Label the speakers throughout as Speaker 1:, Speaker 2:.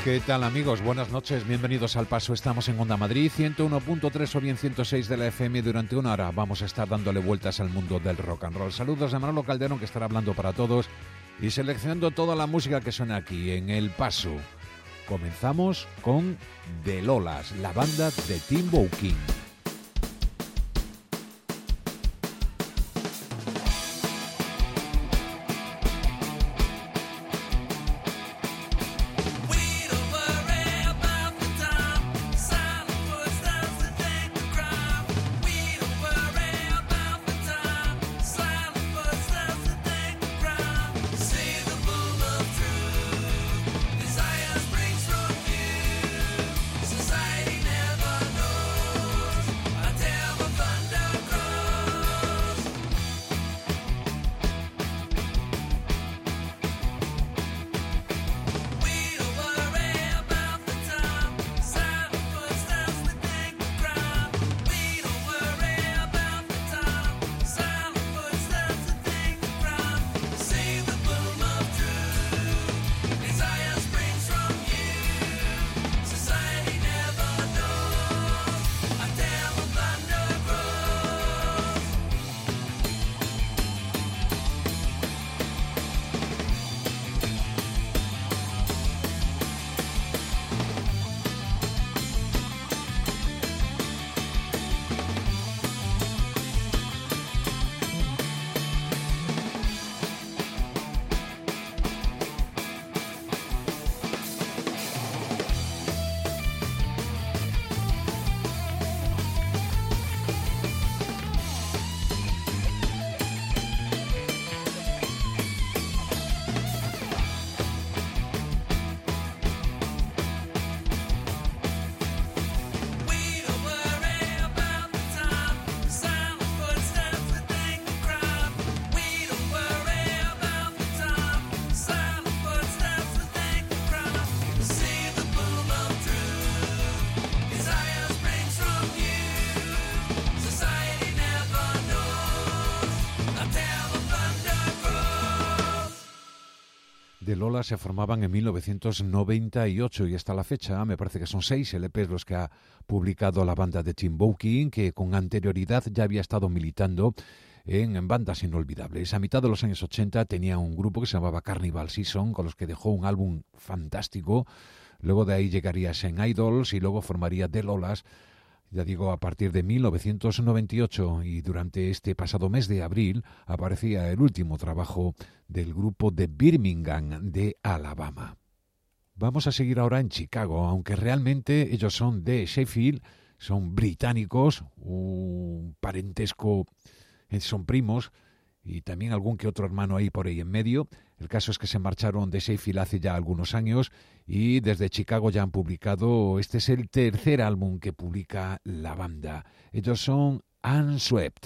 Speaker 1: ¿Qué tal, amigos? Buenas noches, bienvenidos al Paso. Estamos en Onda Madrid, 101.3 o bien 106 de la FM. Durante una hora vamos a estar dándole vueltas al mundo del rock and roll. Saludos de Manolo Calderón, que estará hablando para todos y seleccionando toda la música que suena aquí en El Paso. Comenzamos con The Lolas, la banda de Timbo King. The Lolas se formaban en 1998 y hasta la fecha me parece que son 6 LPs los que ha publicado la banda de Timbo King, que con anterioridad ya había estado militando en bandas inolvidables. A mitad de los años 80 tenía un grupo que se llamaba Carnival Season, con los que dejó un álbum fantástico. Luego de ahí llegaría Saint Idols y luego formaría The Lolas, ya digo, a partir de 1998, y durante este pasado mes de abril aparecía el último trabajo del grupo de Birmingham, de Alabama. Vamos a seguir ahora en Chicago, aunque realmente ellos son de Sheffield, son británicos, un parentesco, son primos, y también algún que otro hermano ahí por ahí en medio. El caso es que se marcharon de Sheffield hace ya algunos años y desde Chicago ya han publicado, este es el tercer álbum que publica la banda. Ellos son Unswept.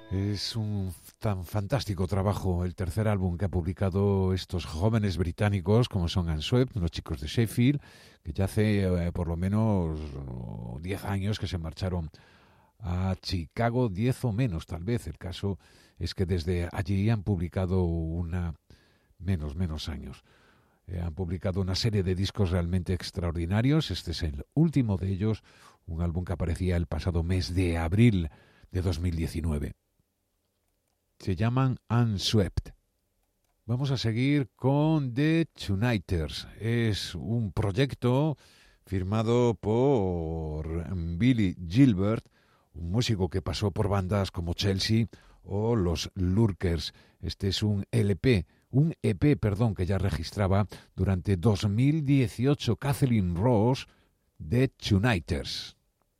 Speaker 1: Es un tan fantástico trabajo, el tercer álbum que ha publicado estos jóvenes británicos como son Unswept, los chicos de Sheffield, que ya hace por lo menos 10 años que se marcharon a Chicago, 10 o menos tal vez. El caso es que desde allí han publicado menos años. Han publicado una serie de discos realmente extraordinarios. Este es el último de ellos, un álbum que aparecía el pasado mes de abril de 2019. Se llaman Unswept. Vamos a seguir con The Tuniters. Es un proyecto firmado por Billy Gilbert, un músico que pasó por bandas como Chelsea o los Lurkers. Este es un EP, que ya registraba durante 2018 Kathleen Rose, The Tuniters.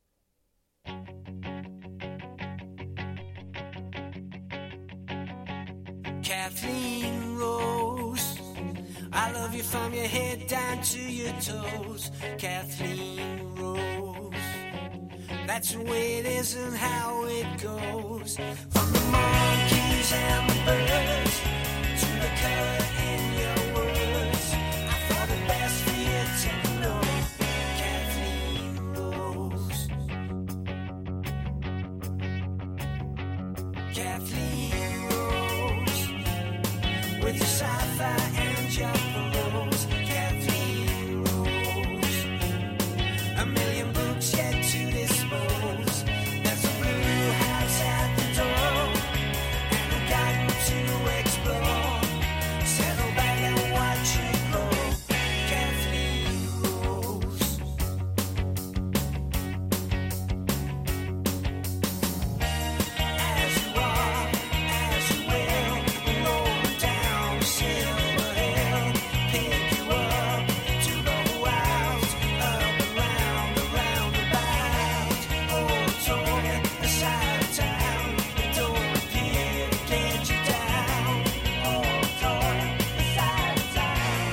Speaker 2: Kathleen Rose, I love you from your head down to your toes. Kathleen Rose, that's the way it is and how it goes. From the monkeys and the birds to the color in your words, I thought it best for you to know. Kathleen Rose, Kathleen Rose, with your sci-fi and your prose. Kathleen Rose, a million books yet to dispose. There's a blue house at the door and a garden to explore. Settle back and watch it grow. Kathleen Rose, as you are, as you will, roll down Silver Hill, pick you up to the wilds, up around the roundabout. Oh, toy, the side of town, it don't appear to get you down. Oh, toy, the side of town.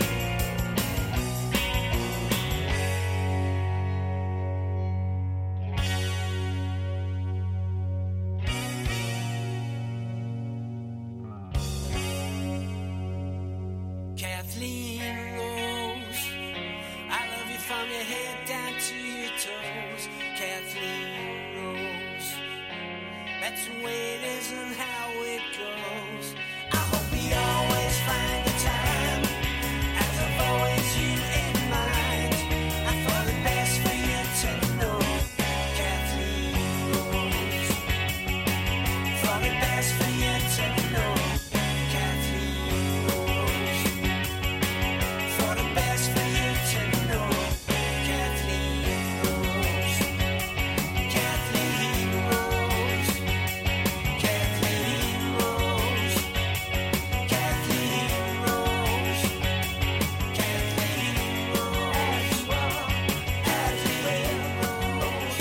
Speaker 2: Kathleen Rose, I love you from your head down to your toes. Kathleen Rose, that's the way it is and how it goes. I hope we always find the time, as I've always you in mind. I thought it best for you to know. Kathleen Rose, thought it best for you to know. Kathleen Rose, thought it best for you to know. Kathleen Rose, Kathleen Rose, Kathleen Rose, Kathleen Rose, Kathleen Rose, as you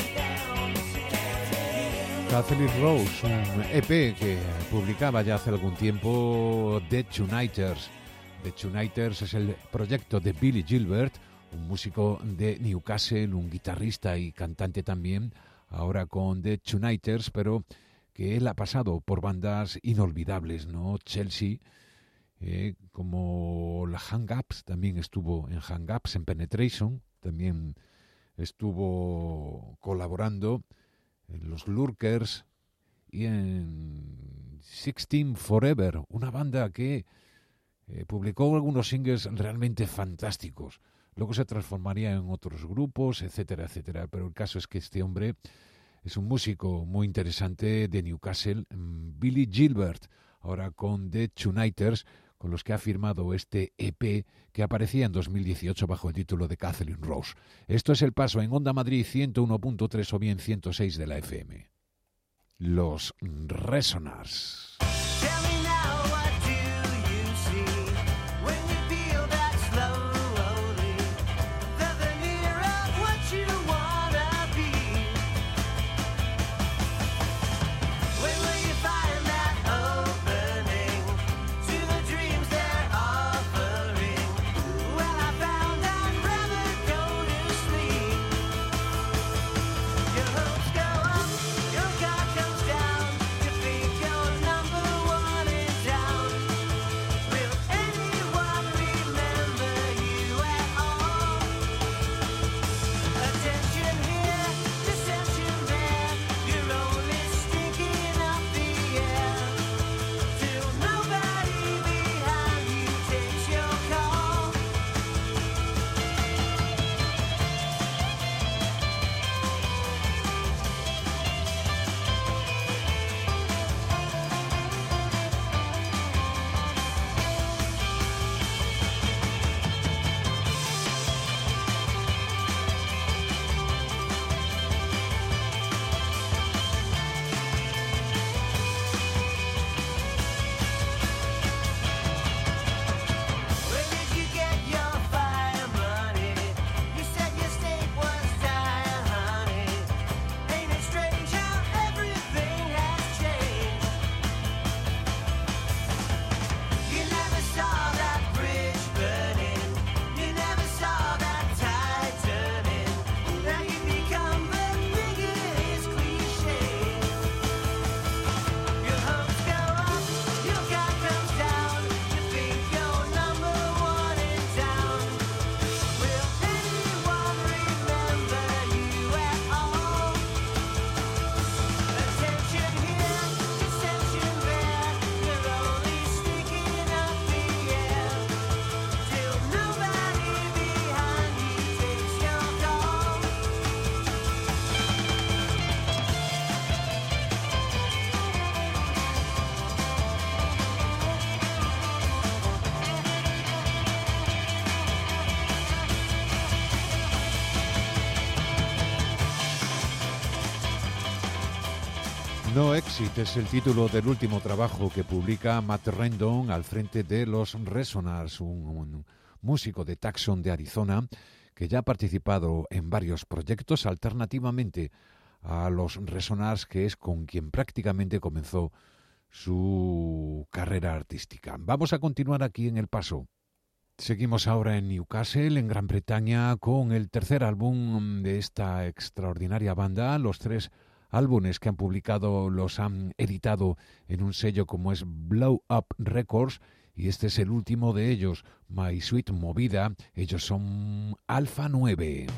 Speaker 2: will,
Speaker 1: Kathleen Rose, un EP que publicaba ya hace algún tiempo The Tuniters. The Tuniters es el proyecto de Billy Gilbert, un músico de Newcastle, un guitarrista y cantante también, ahora con The Tuniters, pero que él ha pasado por bandas inolvidables, ¿no? Chelsea, como la Hang Ups, también estuvo en Hang Ups, en Penetration, también estuvo colaborando en los Lurkers y en 16 Forever, una banda que publicó algunos singles realmente fantásticos. Luego se transformaría en otros grupos, etcétera, etcétera. Pero el caso es que este hombre es un músico muy interesante de Newcastle, Billy Gilbert, ahora con The Tuniters, con los que ha firmado este EP que aparecía en 2018 bajo el título de Kathleen Rose. Esto es El Paso en Onda Madrid 101.3 o bien 106 de la FM. Los Resonars.
Speaker 2: Tell me now, what do you see when you feel that slowly? The veneer of what you wanna be. When will you find that opening to the dreams they're offering? Well, I found I'd rather go to sleep. Your hopes go up, your guard comes down, you think you're
Speaker 1: No Exit es el título del último trabajo que publica Matt Rendon al frente de los Resonars, un músico de Tucson de Arizona que ya ha participado en varios proyectos alternativamente a los Resonars, que es con quien prácticamente comenzó su carrera artística. Vamos a continuar aquí en El Paso. Seguimos ahora en Newcastle, en Gran Bretaña, con el tercer álbum de esta extraordinaria banda. Los tres álbumes que han publicado los han editado en un sello como es Blow Up Records, y este es el último de ellos, My Sweet Movida. Ellos son Alpha 9.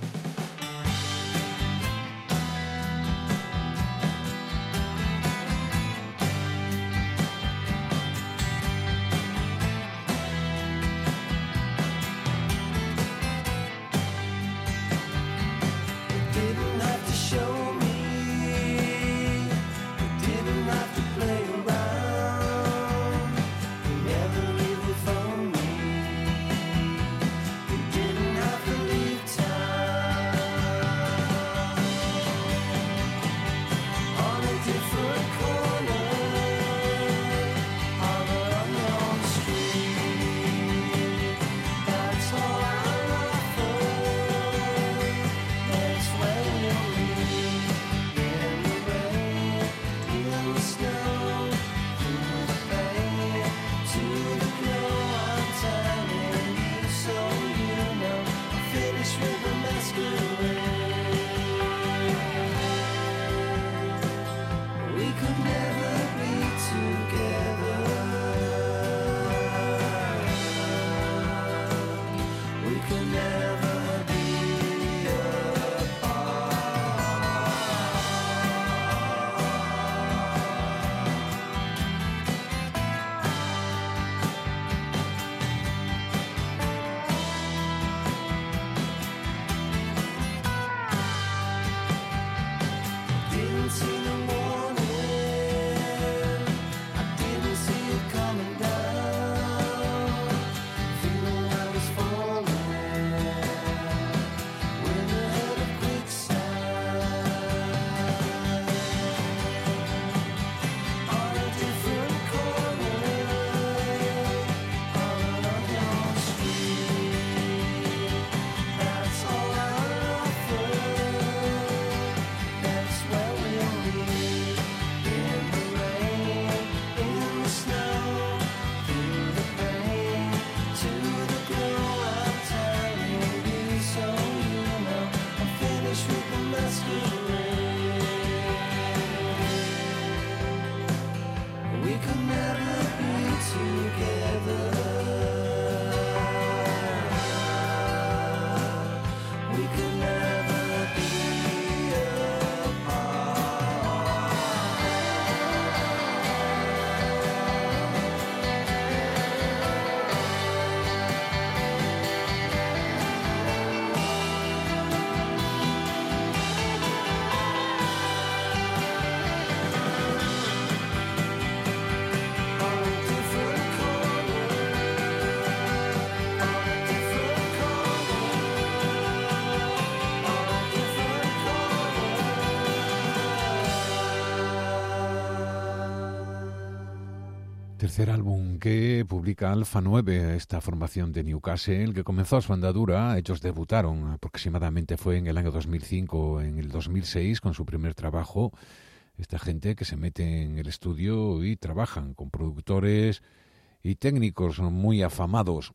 Speaker 1: Tercer álbum que publica Alpha 9, esta formación de Newcastle que comenzó su andadura. Ellos debutaron aproximadamente fue en el año 2005, en el 2006 con su primer trabajo. Esta gente que se mete en el estudio y trabajan con productores y técnicos muy afamados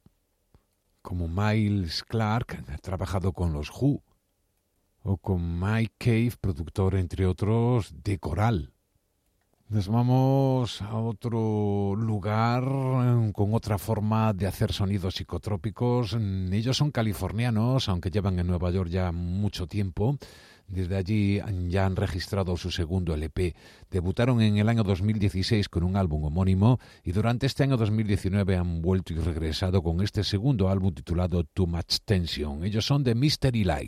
Speaker 1: como Miles Clark, ha trabajado con los Who, o con Mike Cave, productor entre otros de Coral. Nos vamos a otro lugar con otra forma de hacer sonidos psicotrópicos. Ellos son californianos, aunque llevan en Nueva York ya mucho tiempo. Desde allí ya han registrado su segundo LP. Debutaron en el año 2016 con un álbum homónimo y durante este año 2019 han vuelto y regresado con este segundo álbum titulado Too Much Tension. Ellos son de Mystery Light.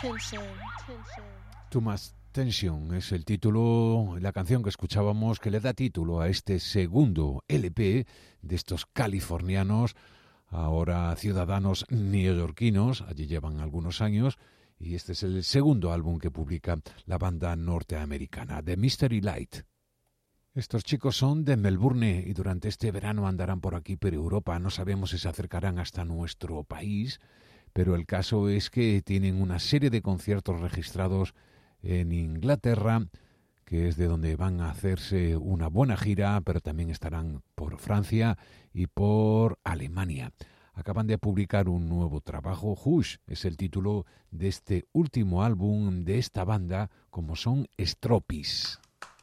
Speaker 1: Too Much Tension es el título, la canción que escuchábamos que le da título a este segundo LP de estos californianos, ahora ciudadanos neoyorquinos, allí llevan algunos años, y este es el segundo álbum que publica la banda norteamericana, The Mystery Light. Estos chicos son de Melbourne y durante este verano andarán por aquí, por Europa. No sabemos si se acercarán hasta nuestro país, pero el caso es que tienen una serie de conciertos registrados en Inglaterra, que es de donde van a hacerse una buena gira, pero también estarán por Francia y por Alemania. Acaban de publicar un nuevo trabajo, Hush es el título de este último álbum de esta banda, como son Stropis.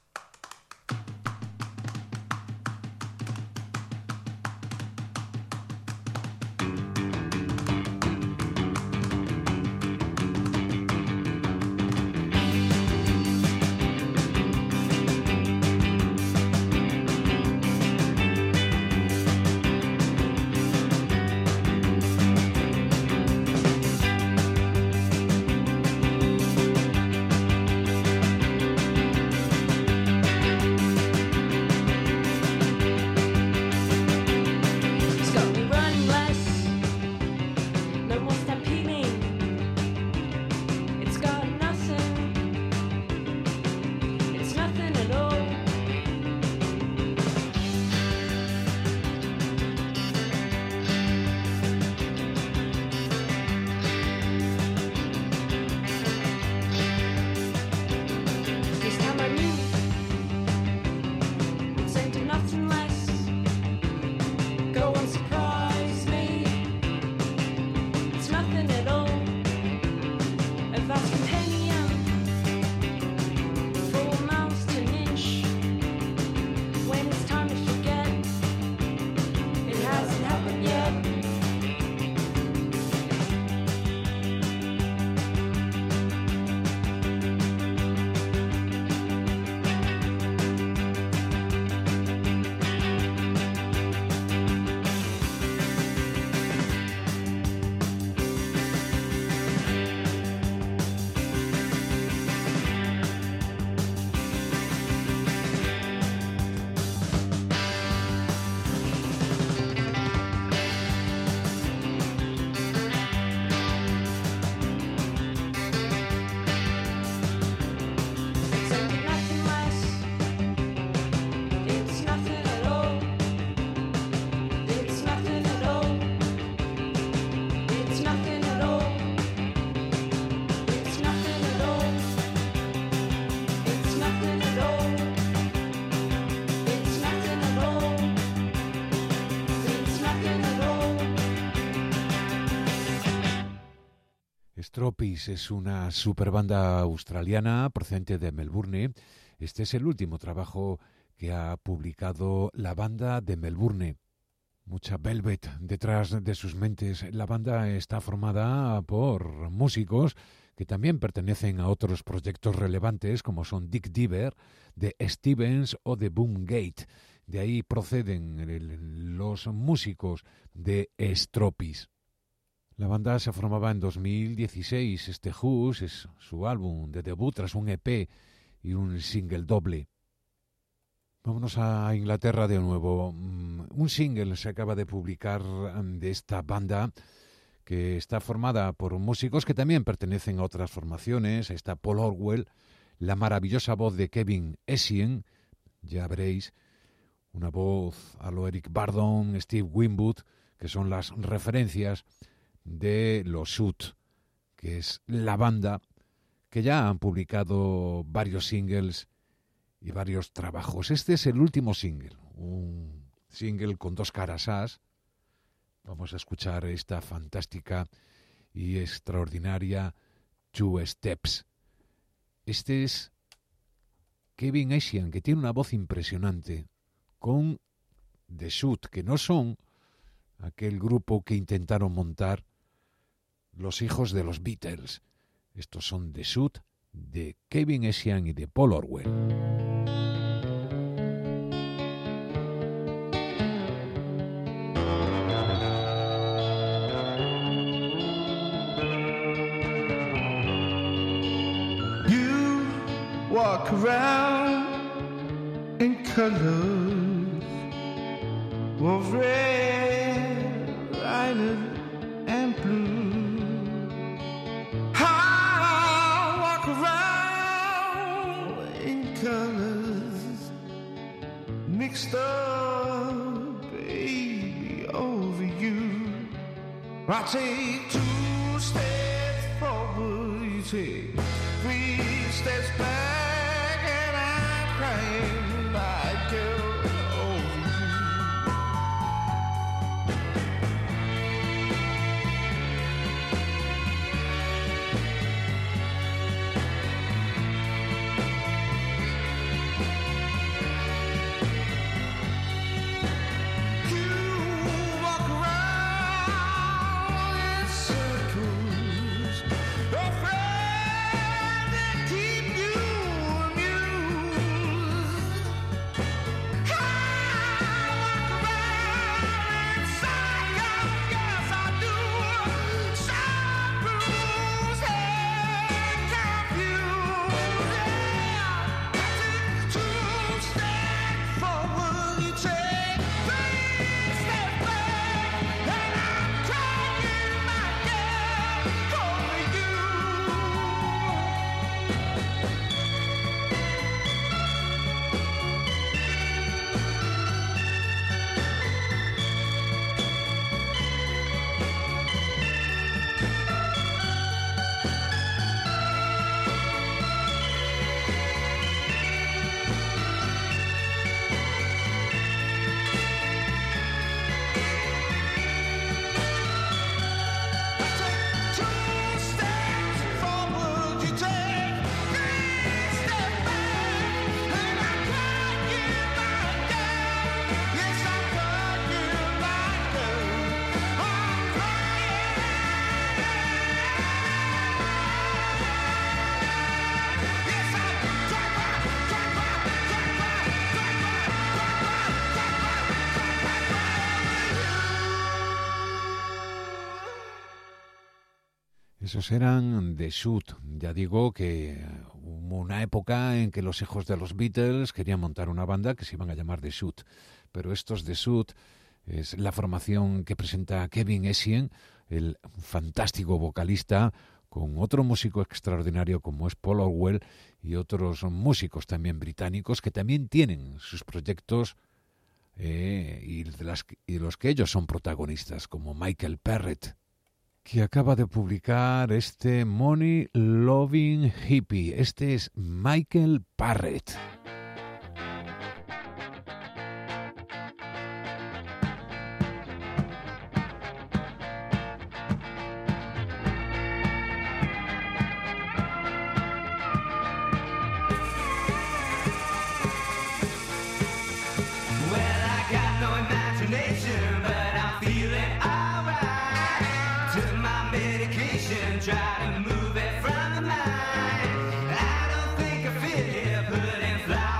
Speaker 1: Stropis es una superbanda australiana procedente de Melbourne. Este es el último trabajo que ha publicado la banda de Melbourne. Mucha velvet detrás de sus mentes. La banda está formada por músicos que también pertenecen a otros proyectos relevantes como son Dick Diver, The Stevens o The Boomgate. De ahí proceden los músicos de Stropis. La banda se formaba en 2016. Este Hush es su álbum de debut tras un EP y un single doble. Vámonos a Inglaterra de nuevo. Un single se acaba de publicar de esta banda que está formada por músicos que también pertenecen a otras formaciones. Está Paul Orwell, la maravillosa voz de Kevin Essien, ya veréis, una voz a lo Eric Burdon, Steve Winwood, que son las referencias de los Shoot, que es la banda que ya han publicado varios singles y varios trabajos. Este es el último single, un single con dos caras as. Vamos a escuchar esta fantástica y extraordinaria Two Steps. Este es Kevin Essien, que tiene una voz impresionante, con The Shoot, que no son aquel grupo que intentaron montar los hijos de los Beatles. Estos son The Shoot, de Kevin Essien y de Paul Orwell.
Speaker 3: walk around in colors of red, violet, and blue. I walk around in colors mixed up, baby, over you. I take 2 steps forward, you take 3 steps back, and I'm crying like girl over you. You walk around in circles, afraid to keep you amused. I walk around inside you, yes I do. Some bruised and confused. Yeah, I take 2 steps forward, you take 3 steps back, and I'm crying my girl over you.
Speaker 1: Esos eran The Shoot. Ya digo que hubo una época en que los hijos de los Beatles querían montar una banda que se iban a llamar The Shoot. Pero estos The Shoot es la formación que presenta Kevin Essien, el fantástico vocalista, con otro músico extraordinario como es Paul Orwell y otros músicos también británicos que también tienen sus proyectos y de los que ellos son protagonistas, como Michael Parrett, que acaba de publicar este Money Loving Hippie. Este es Michael Parrett.
Speaker 2: Try to move it from the mind. I don't think I fit here, putting flowers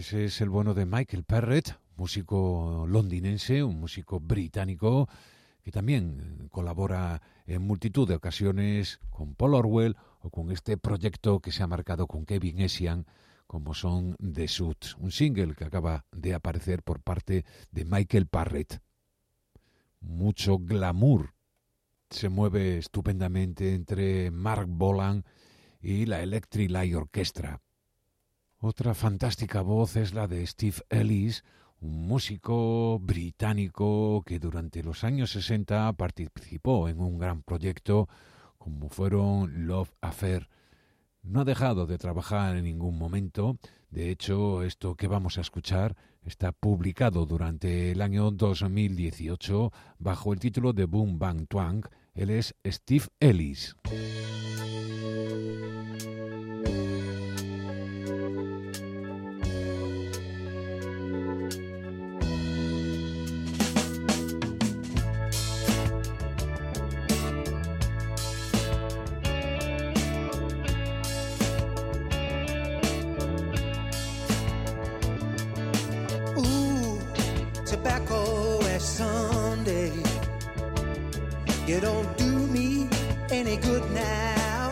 Speaker 1: Ese es el bueno de Michael Parrett, músico londinense, un músico británico que también colabora en multitud de ocasiones con Paul Orwell o con este proyecto que se ha marcado con Kevin Essian, como son The Suits, un single que acaba de aparecer por parte de Michael Parrett. Mucho glamour. Se mueve estupendamente entre Mark Bolan y la Electric Light Orchestra. Otra fantástica voz es la de Steve Ellis, un músico británico que durante los años 60 participó en un gran proyecto como fueron Love Affair. No ha dejado de trabajar en ningún momento. De hecho, esto que vamos a escuchar está publicado durante el año 2018 bajo el título de Boom Bang Twang. Él es Steve Ellis.
Speaker 4: Tobacco as Sunday, you don't do me any good now.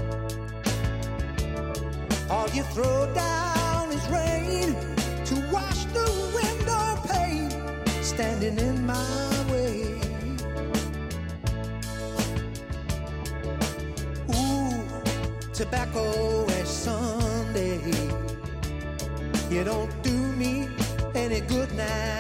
Speaker 4: All you throw down is rain to wash the window pane, standing in my way. Ooh, tobacco as Sunday, you don't do me any good now.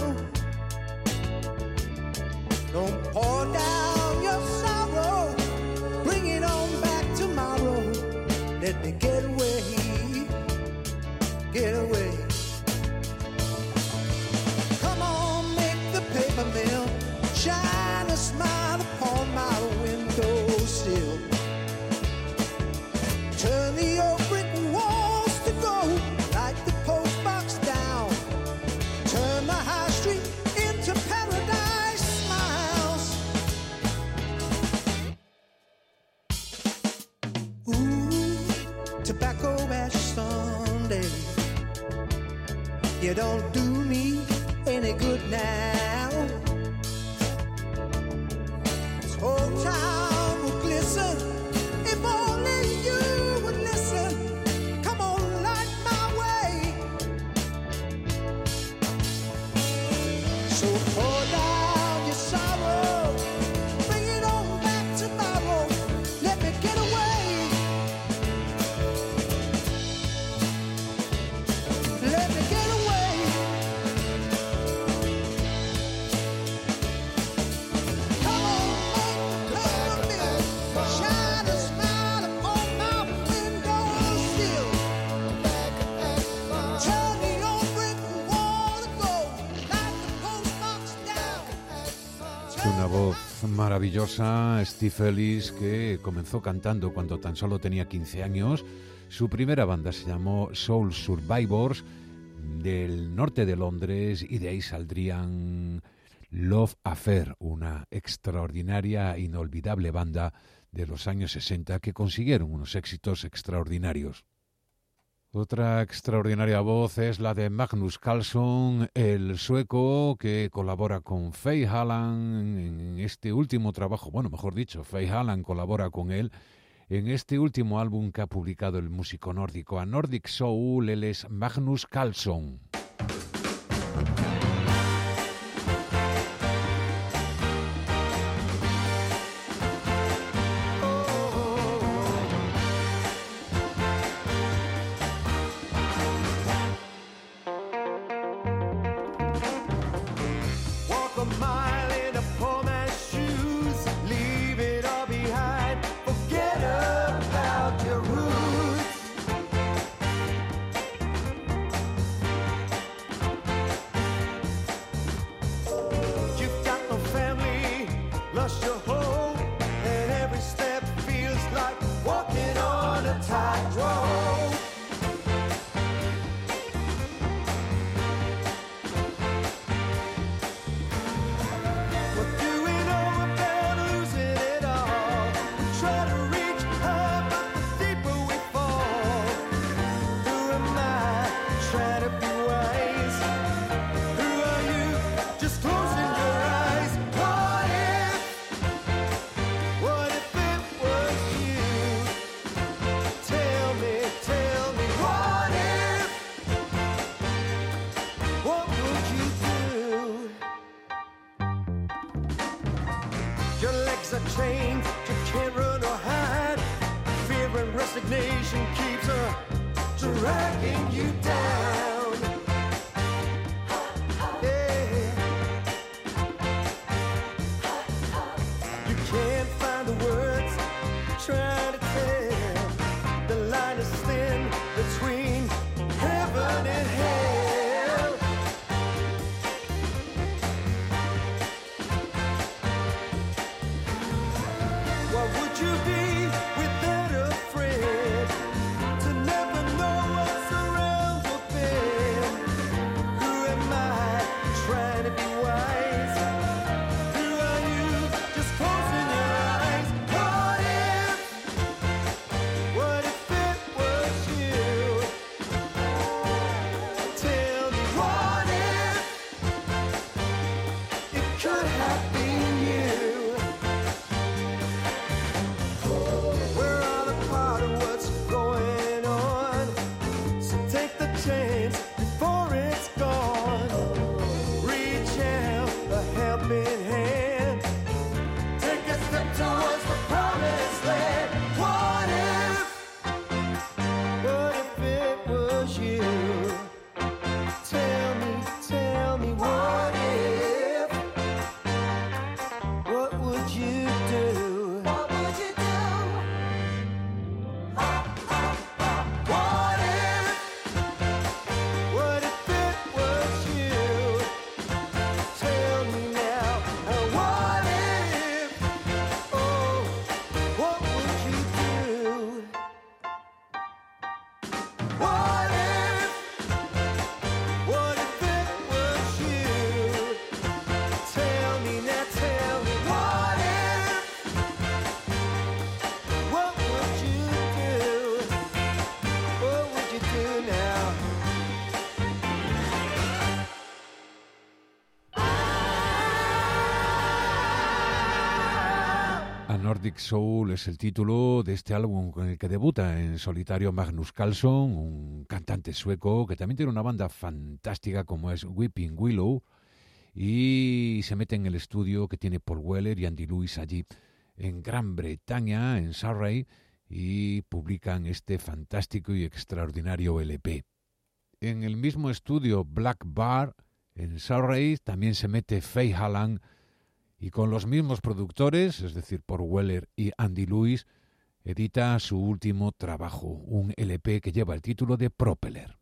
Speaker 4: Don't pour down your sorrow, bring it on back tomorrow. Let me get away, get away. Come on, make the paper mill shine a smile upon my windowsill. Turn the old brick walls to gold, like the postbox down. Turn the high street into paradise smiles. Ooh, tobacco ash Sunday, you don't do me any good now. This whole town will glisten if only you would listen. Come on, light my way. So pour down your sorrow, bring it on back tomorrow. Let me get away. Let me get away. Come on, make the paper mill shine a smile upon my windowsill. Turn the old brick wall to gold, like the postbox down.
Speaker 1: Una voz maravillosa, Steve Ellis, que comenzó cantando cuando tan solo tenía 15 años. Su primera banda se llamó Soul Survivors, del norte de Londres, y de ahí saldrían Love Affair, una extraordinaria, inolvidable banda de los años 60 que consiguieron unos éxitos extraordinarios. Otra extraordinaria voz es la de Magnus Carlsson, el sueco que colabora con Faye Hallan en este último trabajo. Bueno, mejor dicho, Faye Hallan colabora con él en este último álbum que ha publicado el músico nórdico. A Nordic Soul, él es Magnus Carlsson.
Speaker 4: Walk a mile in a poor man's shoes, leave it all behind, forget about your roots. You've got no family, lost your home, and every step feels like walking on a tightrope. What do we know about losing it all? We try to reach high, but the deeper we fall. Who am I? Try to be legs are trained, you can't run or hide. Fear and resignation keeps her dragging you down. Yeah. You can't find the words trying to tell. The line is thin between heaven and hell. What would you be without a friend? To never know what's around the bend. Who am I trying to be wise? Who are you just closing your eyes? What if it was you? Tell me what if it could have been you? We're all a part of what's going on, so take the chance before it's gone. Reach out a helping hand, take a step towards the promised land. What if it was you? Tell me what if? What would you do? What would you do? What if it was you? Tell me now. What if? Oh, what would you do? What if? What if it was you? Tell me now, tell me what if? What would you do? What would you do now?
Speaker 1: A Nordic Soul es el título de este álbum con el que debuta en solitario Magnus Carlsson, un cantante sueco que también tiene una banda fantástica como es Weeping Willow, y se mete en el estudio que tiene Paul Weller y Andy Lewis allí en Gran Bretaña, en Surrey, y publican este fantástico y extraordinario LP. En el mismo estudio Black Bar, en Surrey, también se mete Faye Hallan, y con los mismos productores, es decir, Paul Weller y Andy Lewis, edita su último trabajo, un LP que lleva el título de Propeller.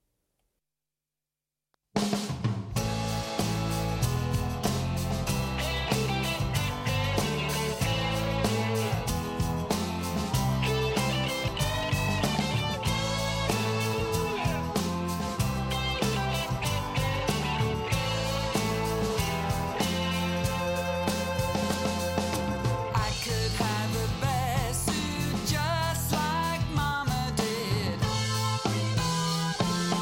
Speaker 2: I could have a bear suit just like Mama did.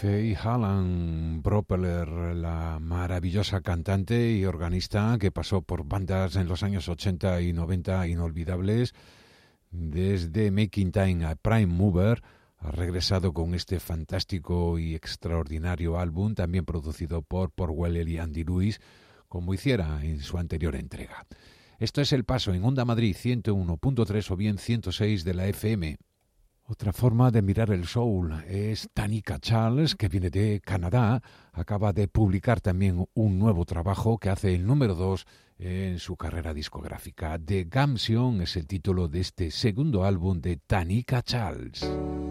Speaker 1: Faye Hallan Propeller, la maravillosa cantante y organista que pasó por bandas en los años 80 y 90 inolvidables, desde Making Time a Prime Mover, ha regresado con este fantástico y extraordinario álbum, también producido por Paul Weller y Andy Lewis, como hiciera en su anterior entrega. Esto es El Paso en Onda Madrid 101.3 o bien 106 de la FM. Otra forma de mirar el soul es Tanika Charles, que viene de Canadá. Acaba de publicar también un nuevo trabajo que hace el número 2 en su carrera discográfica. The Gumption es el título de este segundo álbum de Tanika Charles.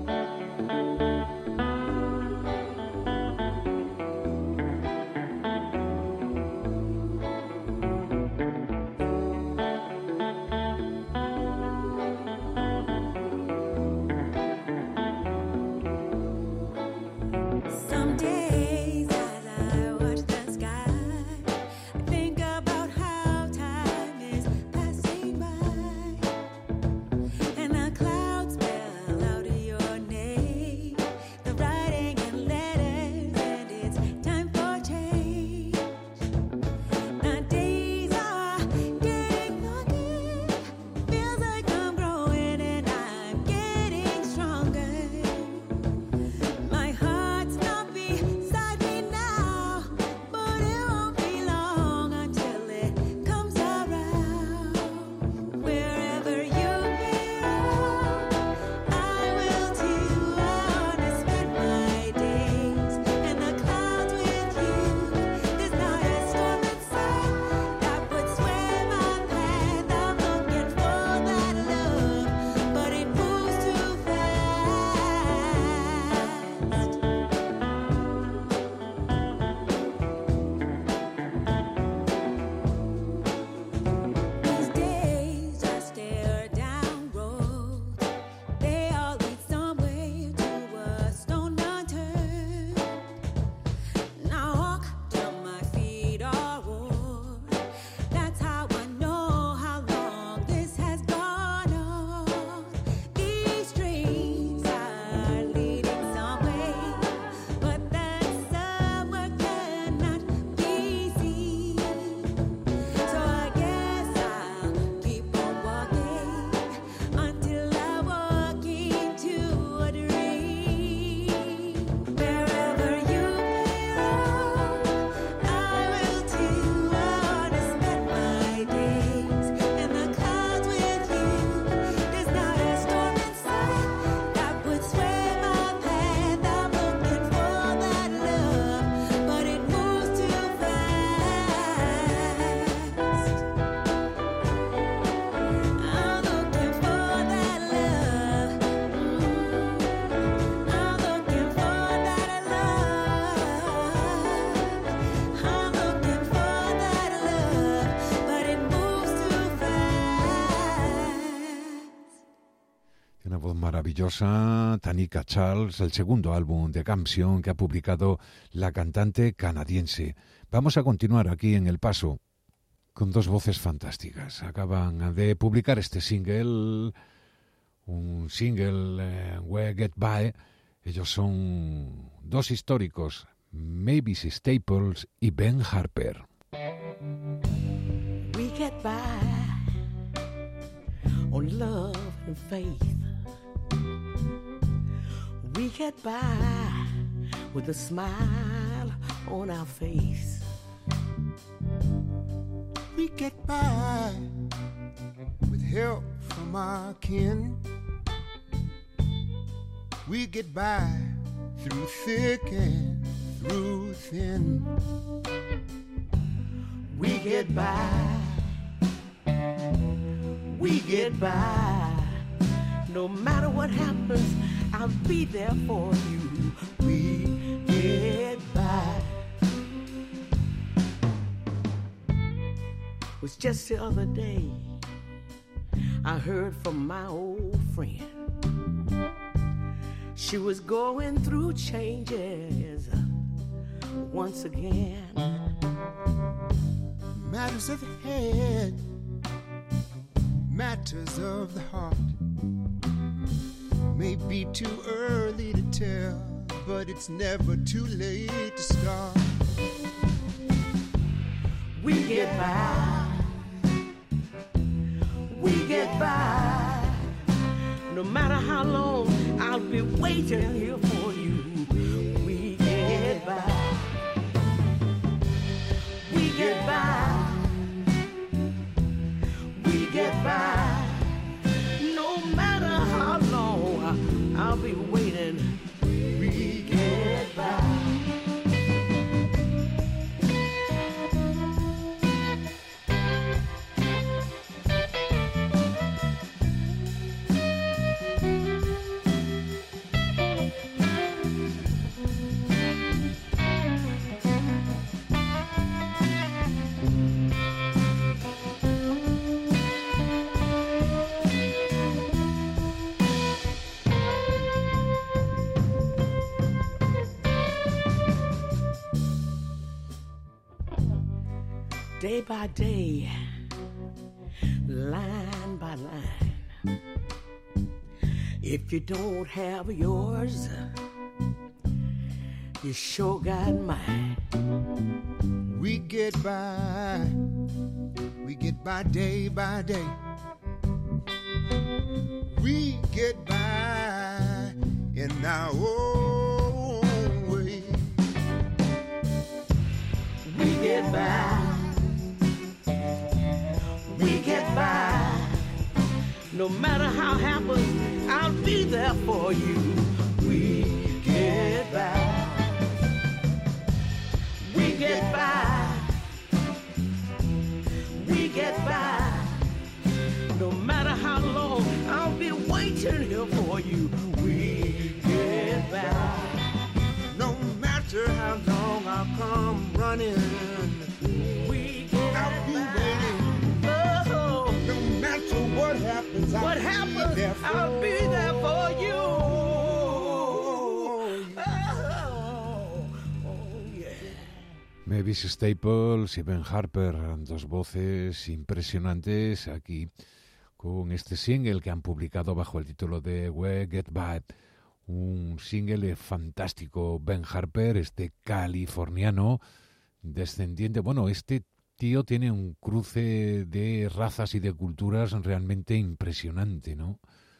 Speaker 1: Maravillosa Tanika Charles, el segundo álbum de Gumption que ha publicado la cantante canadiense. Vamos a continuar aquí en El Paso con dos voces fantásticas. Acaban de publicar este single, un single, We Get By. Ellos son dos históricos, Mavis Staples y Ben Harper.
Speaker 5: We get by on love and faith. We get by with a smile on our face.
Speaker 6: We get by with help from our kin. We get by through thick and through thin.
Speaker 5: We get by. We get by. No matter what happens, I'll be there for you. We get by. It was just the other day I heard from my old friend. She was going through changes once again.
Speaker 6: Matters of the head, matters of the heart. May be too early to tell, but it's never too late to start.
Speaker 5: We get by. We get by. No matter how long I'll be waiting here for you. We get by. We get by. We get by. No matter how long I'll be waiting. We get by. Day by day, line by line. If you don't have yours, you sure got mine.
Speaker 6: We get by day by day. We get by in our own way.
Speaker 5: We get by. We get by. No matter how it happens, I'll be there for you. We get by. We get by. We get by. No matter how long, I'll be waiting here for you. We get by.
Speaker 6: No matter how long I'll come running,
Speaker 5: We get
Speaker 6: I'll be
Speaker 5: by.
Speaker 6: waiting.
Speaker 5: Oh.
Speaker 6: No matter what happens,
Speaker 5: What happens, I'll be there for you. Oh, yeah.
Speaker 1: Mavis Staples y Ben Harper, dos voces impresionantes aquí con este single que han publicado bajo el título de We Get By. Un single fantástico. Ben Harper, este californiano descendiente. Bueno, este tío tiene un cruce de razas y de culturas realmente impresionante, ¿no?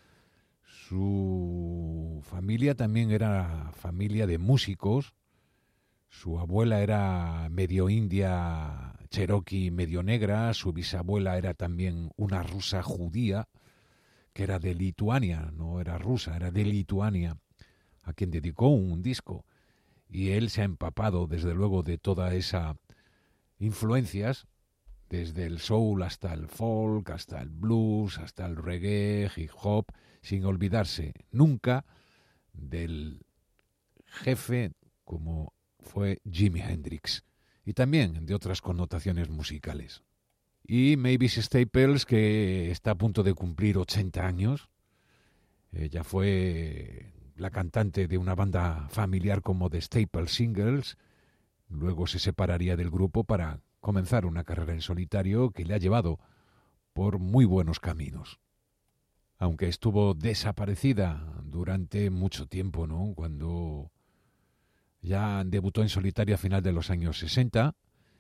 Speaker 1: Su familia también era familia de músicos. Su abuela era medio india, cherokee, medio negra. Su bisabuela era también una rusa judía, que era de Lituania, no era rusa, era de Lituania, a quien dedicó un disco. Y él se ha empapado, desde luego, de toda esa influencias, desde el soul hasta el folk, hasta el blues, hasta el reggae, hip hop, sin olvidarse nunca del jefe como fue Jimi Hendrix, y también de otras connotaciones musicales. Y Mavis Staples, que está a punto de cumplir 80 años, ella fue la cantante de una banda familiar como The Staples Singles. Luego se separaría del grupo para comenzar una carrera en solitario que le ha llevado por muy buenos caminos. Aunque estuvo desaparecida durante mucho tiempo, ¿no? Cuando ya debutó en solitario a final de los años 60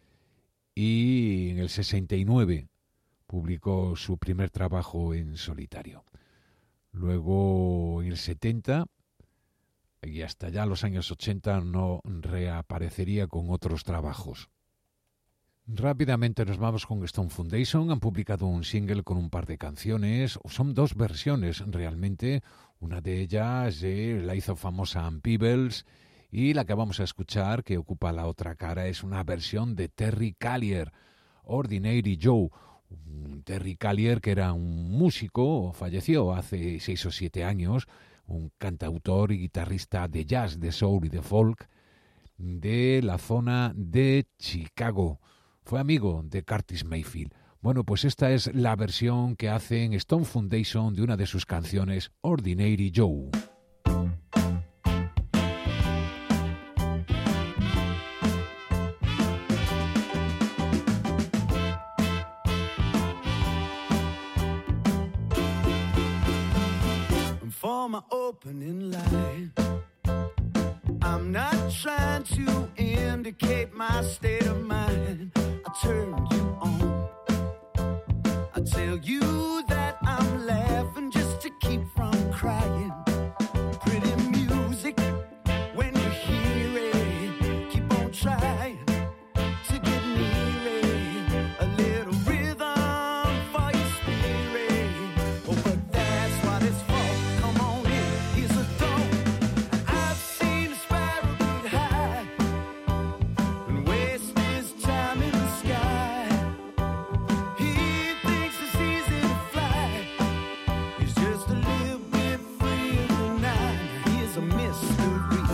Speaker 1: y en el 69 publicó su primer trabajo en solitario. Luego en el 70 y hasta ya los años 80 no reaparecería con otros trabajos. Rápidamente nos vamos con Stone Foundation. Han publicado un single con un par de canciones. Son dos versiones realmente. Una de ellas la hizo famosa Ann Peebles y la que vamos a escuchar, que ocupa la otra cara, es una versión de Terry Callier, Ordinary Joe. Terry Callier, que era un músico, falleció hace 6 o 7 años, un cantautor y guitarrista de jazz, de soul y de folk de la zona de Chicago. Fue amigo de Curtis Mayfield. Bueno, pues esta es la versión que hacen Stone Foundation de una de sus canciones, Ordinary Joe.
Speaker 2: For my opening line,
Speaker 4: I'm not trying to indicate my state of mind. I turn you on. I tell you that I'm laughing just to keep from crying. Pretty music, when you hear it, keep on trying to get near it. A little rhythm for your spirit. Oh, but that's what it's for. Come on in, here's a thought. I've seen a sparrow get high and waste his time in the sky. He thinks it's easy to fly. He's just a little bit freer tonight. Here's a mystery.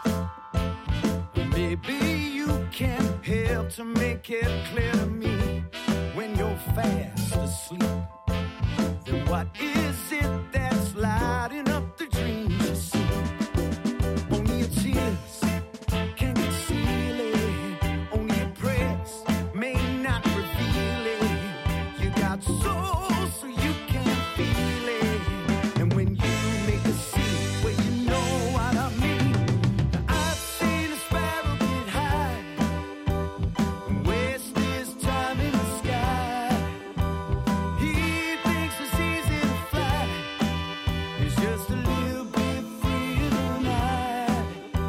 Speaker 4: Maybe you can help to make it clear to me. When you're fast asleep, then what is it that's lighting up the dreams you see? Only your tears can conceal it. Only your prayers may not reveal it. You got soul, so you can feel it. And when you make a scene, well, you know what I mean. I've seen a sparrow get high and waste his time in the sky. He thinks it's easy to fly. He's just a little bit freer tonight.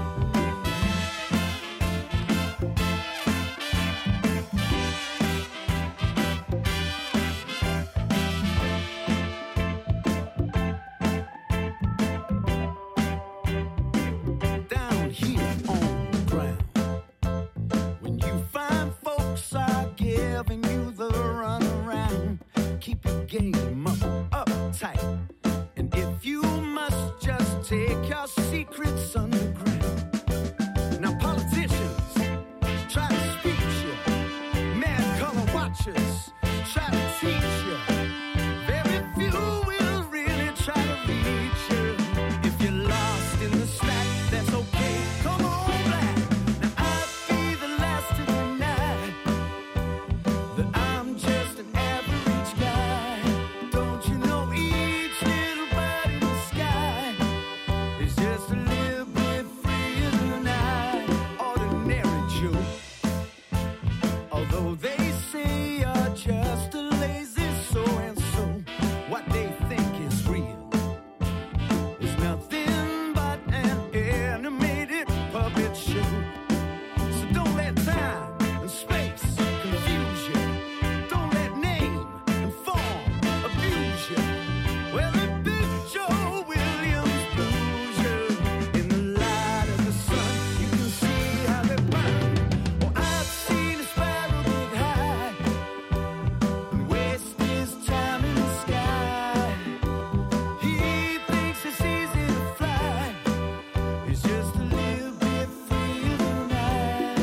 Speaker 4: Down here on the ground, when you find folks are giving you the runaround, keep your game up tight. And if you must, just take your secrets underground. Now politicians try to speak you, mad color watchers try to teach you. Very few will really try to reach you. If you're lost in the slack, that's okay. Come on back. Now I'll be the last to deny that I'm just an average guy. Don't you know each little bird in the sky is just a little bit freer than I? Ordinary Joe. Although they say you're just a lazy so-and-so, what they think is real is nothing but an animated puppet show. So don't let time and space confuse you. Don't let name and form abuse you. Well, the big Joe Williams blues you. In the light of the sun, you can see how they burn. Oh, I've seen a sparrow get high and waste his time in the sky. He thinks it's easy to fly. He's just a little bit freer than I.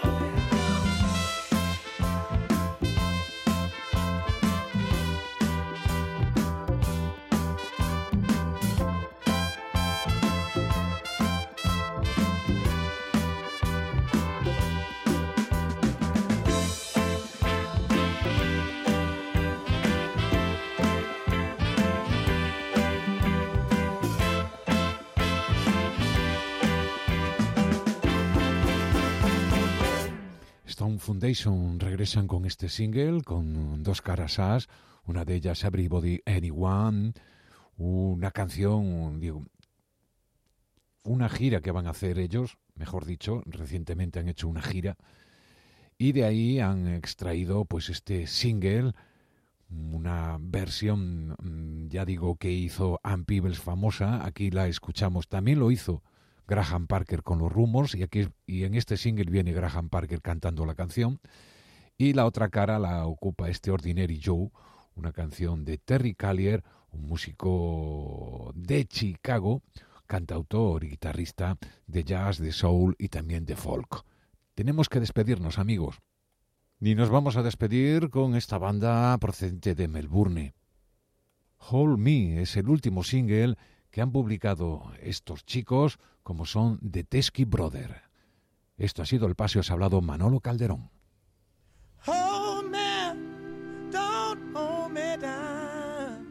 Speaker 1: Stone Foundation regresan con este single, con dos caras A, una de ellas Everybody Anyone, una canción, digo, una gira que van a hacer ellos, mejor dicho, recientemente han hecho una gira, y de ahí han extraído pues este single, una versión, ya digo, que hizo Ann Peebles famosa, aquí la escuchamos, también lo hizo Graham Parker con los Rumors, y en este single viene Graham Parker cantando la canción, y la otra cara la ocupa este Ordinary Joe, una canción de Terry Callier, un músico de Chicago, cantautor y guitarrista de jazz, de soul y también de folk. Tenemos que despedirnos, amigos, y nos vamos a despedir con esta banda procedente de Melbourne. Hold Me es el último single que han publicado estos chicos, como son The Teskey Brothers. Esto ha sido El Paseo Hablado, Manolo Calderón.
Speaker 3: Hold me, don't hold me down.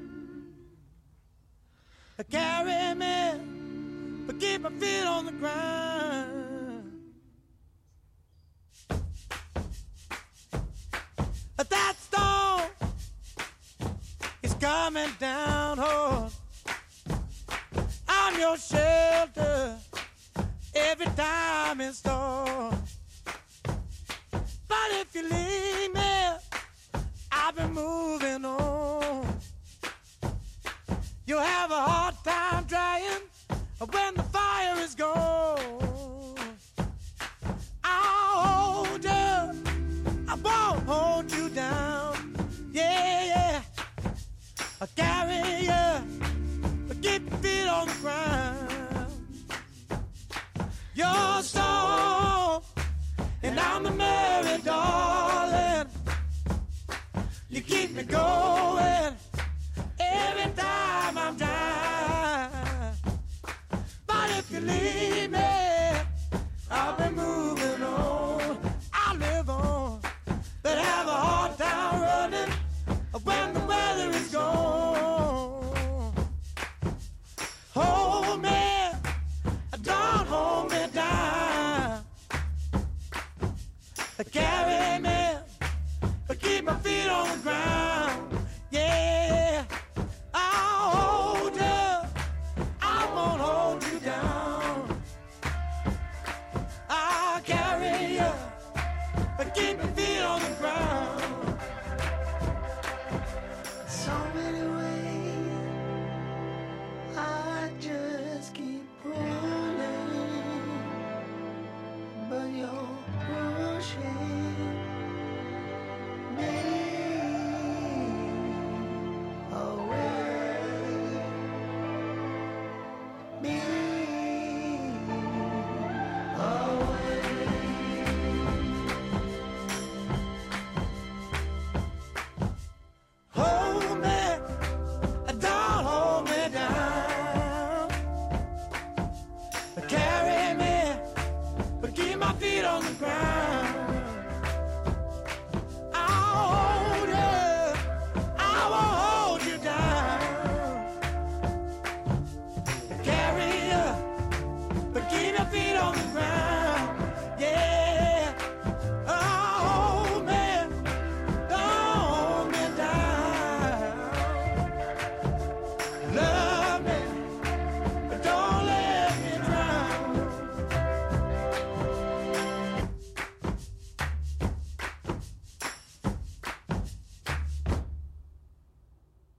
Speaker 3: Carry me, but keep my feet on the ground. coming down hard. I'm your shelter every time it storms. But if you leave me, I've been moving on. You'll have a hard time drying when the fire is gone. I'll hold you, I won't hold you down. Yeah, yeah, I'll carry you, keep your feet on the ground. You're storm, and I'm the merry darling. You keep me going.